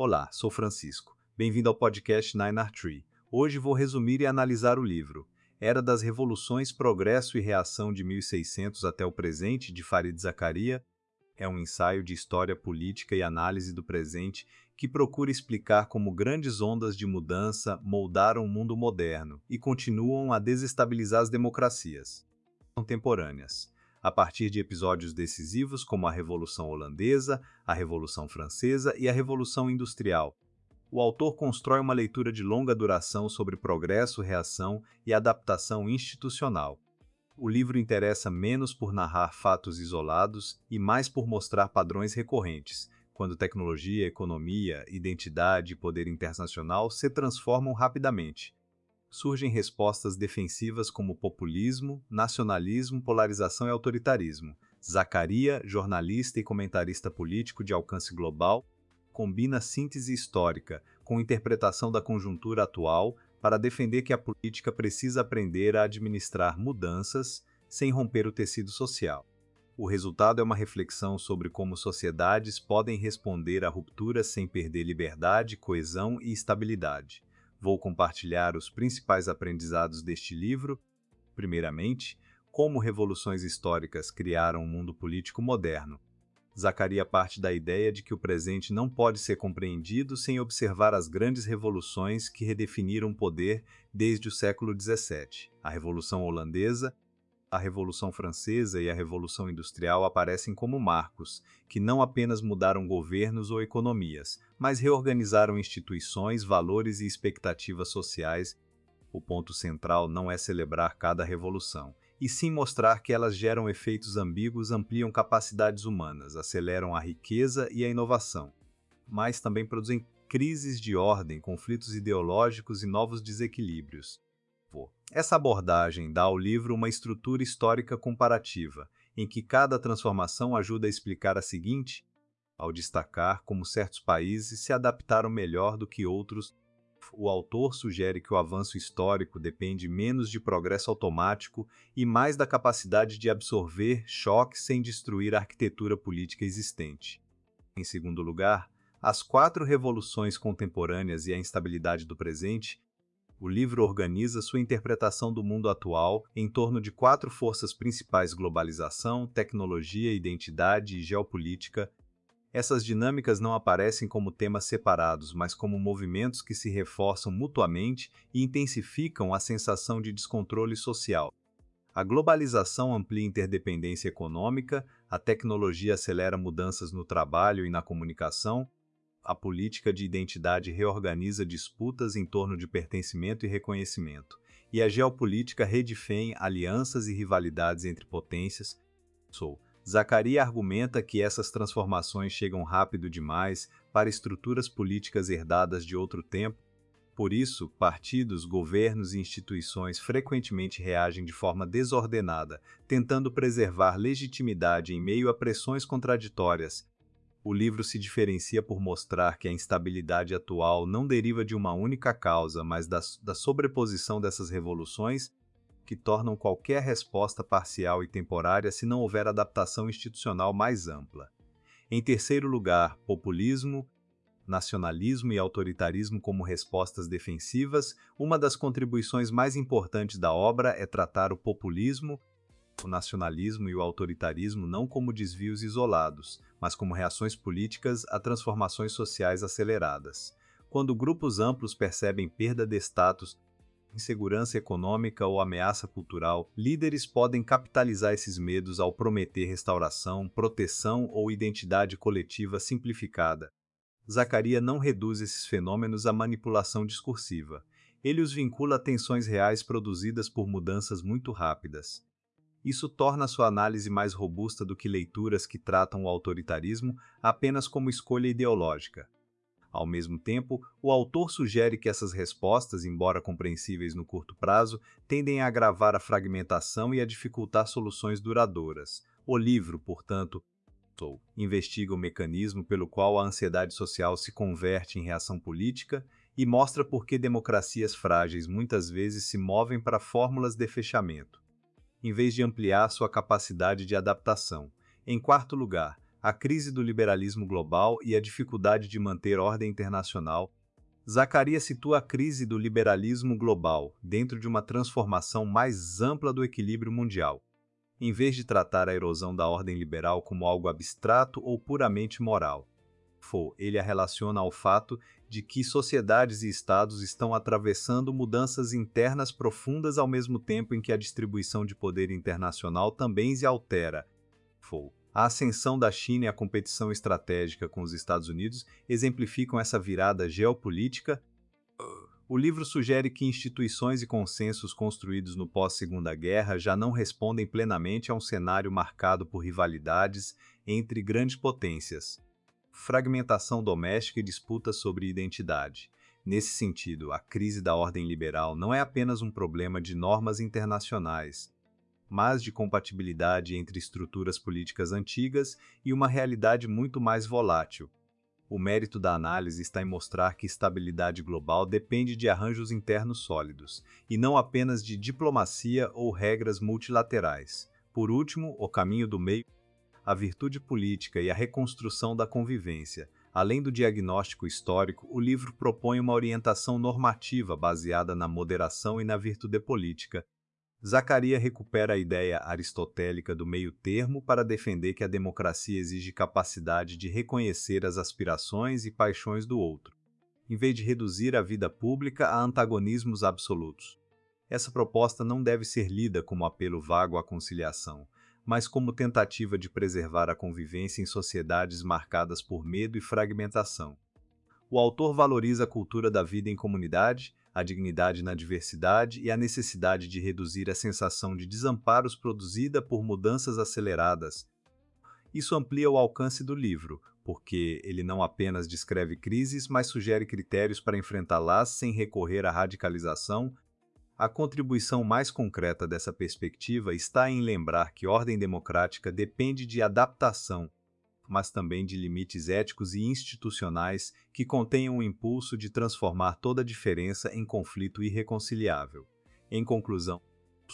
Olá, sou Francisco. Bem-vindo ao podcast Nine Art Tree. Hoje vou resumir e analisar o livro Era das Revoluções, Progresso e Reação de 1600 até o Presente, de Fareed Zakaria. É um ensaio de história política e análise do presente que procura explicar como grandes ondas de mudança moldaram o mundo moderno e continuam a desestabilizar as democracias contemporâneas, a partir de episódios decisivos como a Revolução Holandesa, a Revolução Francesa e a Revolução Industrial. O autor constrói uma leitura de longa duração sobre progresso, reação e adaptação institucional. O livro interessa menos por narrar fatos isolados e mais por mostrar padrões recorrentes, quando tecnologia, economia, identidade e poder internacional se transformam rapidamente. Surgem respostas defensivas como populismo, nacionalismo, polarização e autoritarismo. Zakaria, jornalista e comentarista político de alcance global, combina síntese histórica com interpretação da conjuntura atual para defender que a política precisa aprender a administrar mudanças sem romper o tecido social. O resultado é uma reflexão sobre como sociedades podem responder a rupturas sem perder liberdade, coesão e estabilidade. Vou compartilhar os principais aprendizados deste livro. Primeiramente, como revoluções históricas criaram um mundo político moderno. Zakaria parte da ideia de que o presente não pode ser compreendido sem observar as grandes revoluções que redefiniram o poder desde o século XVII. A Revolução Holandesa, a Revolução Francesa e a Revolução Industrial aparecem como marcos, que não apenas mudaram governos ou economias, mas reorganizaram instituições, valores e expectativas sociais. O ponto central não é celebrar cada revolução, e sim mostrar que elas geram efeitos ambíguos, ampliam capacidades humanas, aceleram a riqueza e a inovação, mas também produzem crises de ordem, conflitos ideológicos e novos desequilíbrios. Essa abordagem dá ao livro uma estrutura histórica comparativa, em que cada transformação ajuda a explicar a seguinte, ao destacar como certos países se adaptaram melhor do que outros. O autor sugere que o avanço histórico depende menos de progresso automático e mais da capacidade de absorver choques sem destruir a arquitetura política existente. Em segundo lugar, as 4 revoluções contemporâneas e a instabilidade do presente. O livro organiza sua interpretação do mundo atual em torno de 4 forças principais: globalização, tecnologia, identidade e geopolítica. Essas dinâmicas não aparecem como temas separados, mas como movimentos que se reforçam mutuamente e intensificam a sensação de descontrole social. A globalização amplia interdependência econômica, a tecnologia acelera mudanças no trabalho e na comunicação, a política de identidade reorganiza disputas em torno de pertencimento e reconhecimento, e a geopolítica redefine alianças e rivalidades entre potências. Zakaria argumenta que essas transformações chegam rápido demais para estruturas políticas herdadas de outro tempo. Por isso, partidos, governos e instituições frequentemente reagem de forma desordenada, tentando preservar legitimidade em meio a pressões contraditórias. O livro se diferencia por mostrar que a instabilidade atual não deriva de uma única causa, mas da sobreposição dessas revoluções, que tornam qualquer resposta parcial e temporária se não houver adaptação institucional mais ampla. Em terceiro lugar, populismo, nacionalismo e autoritarismo como respostas defensivas. Uma das contribuições mais importantes da obra é tratar o populismo, o nacionalismo e o autoritarismo não como desvios isolados, mas como reações políticas a transformações sociais aceleradas. Quando grupos amplos percebem perda de status, insegurança econômica ou ameaça cultural, líderes podem capitalizar esses medos ao prometer restauração, proteção ou identidade coletiva simplificada. Zakaria não reduz esses fenômenos à manipulação discursiva. Ele os vincula a tensões reais produzidas por mudanças muito rápidas. Isso torna sua análise mais robusta do que leituras que tratam o autoritarismo apenas como escolha ideológica. Ao mesmo tempo, o autor sugere que essas respostas, embora compreensíveis no curto prazo, tendem a agravar a fragmentação e a dificultar soluções duradouras. O livro, portanto, investiga o mecanismo pelo qual a ansiedade social se converte em reação política e mostra por que democracias frágeis muitas vezes se movem para fórmulas de fechamento, em vez de ampliar sua capacidade de adaptação. Em quarto lugar, A crise do liberalismo global e a dificuldade de manter ordem internacional. Zacarias situa a crise do liberalismo global dentro de uma transformação mais ampla do equilíbrio mundial. Em vez de tratar a erosão da ordem liberal como algo abstrato ou puramente moral, ele a relaciona ao fato de que sociedades e estados estão atravessando mudanças internas profundas ao mesmo tempo em que a distribuição de poder internacional também se altera. A ascensão da China e a competição estratégica com os Estados Unidos exemplificam essa virada geopolítica. O livro sugere que instituições e consensos construídos no pós-Segunda Guerra já não respondem plenamente a um cenário marcado por rivalidades entre grandes potências, fragmentação doméstica e disputas sobre identidade. Nesse sentido, a crise da ordem liberal não é apenas um problema de normas internacionais, mas de compatibilidade entre estruturas políticas antigas e uma realidade muito mais volátil. O mérito da análise está em mostrar que estabilidade global depende de arranjos internos sólidos, e não apenas de diplomacia ou regras multilaterais. Por último, o caminho do meio, a virtude política e a reconstrução da convivência. Além do diagnóstico histórico, o livro propõe uma orientação normativa baseada na moderação e na virtude política. Zacarias recupera a ideia aristotélica do meio-termo para defender que a democracia exige capacidade de reconhecer as aspirações e paixões do outro, em vez de reduzir a vida pública a antagonismos absolutos. Essa proposta não deve ser lida como apelo vago à conciliação, mas como tentativa de preservar a convivência em sociedades marcadas por medo e fragmentação. O autor valoriza a cultura da vida em comunidade, a dignidade na diversidade e a necessidade de reduzir a sensação de desamparos produzida por mudanças aceleradas. Isso amplia o alcance do livro, porque ele não apenas descreve crises, mas sugere critérios para enfrentá-las sem recorrer à radicalização. A contribuição mais concreta dessa perspectiva está em lembrar que ordem democrática depende de adaptação, mas também de limites éticos e institucionais que contenham o impulso de transformar toda diferença em conflito irreconciliável. Em conclusão,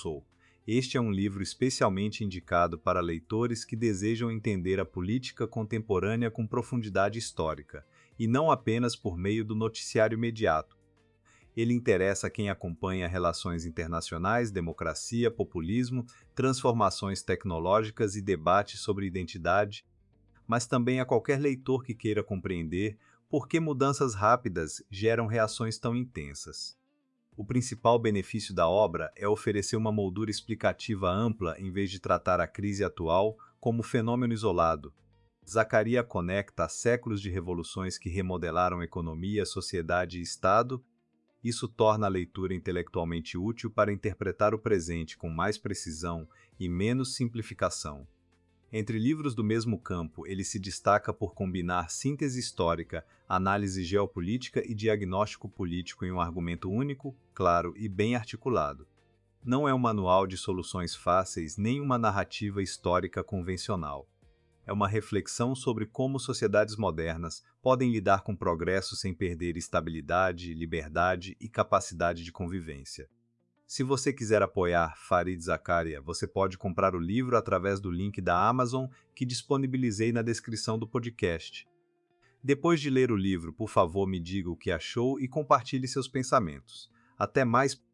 este é um livro especialmente indicado para leitores que desejam entender a política contemporânea com profundidade histórica, e não apenas por meio do noticiário imediato. Ele interessa a quem acompanha relações internacionais, democracia, populismo, transformações tecnológicas e debates sobre identidade, mas também a qualquer leitor que queira compreender por que mudanças rápidas geram reações tão intensas. O principal benefício da obra é oferecer uma moldura explicativa ampla em vez de tratar a crise atual como fenômeno isolado. Zacarias conecta séculos de revoluções que remodelaram economia, sociedade e Estado. Isso torna a leitura intelectualmente útil para interpretar o presente com mais precisão e menos simplificação. Entre livros do mesmo campo, ele se destaca por combinar síntese histórica, análise geopolítica e diagnóstico político em um argumento único, claro e bem articulado. Não é um manual de soluções fáceis nem uma narrativa histórica convencional. É uma reflexão sobre como sociedades modernas podem lidar com progresso sem perder estabilidade, liberdade e capacidade de convivência. Se você quiser apoiar Fareed Zakaria, você pode comprar o livro através do link da Amazon que disponibilizei na descrição do podcast. Depois de ler o livro, por favor, me diga o que achou e compartilhe seus pensamentos. Até mais!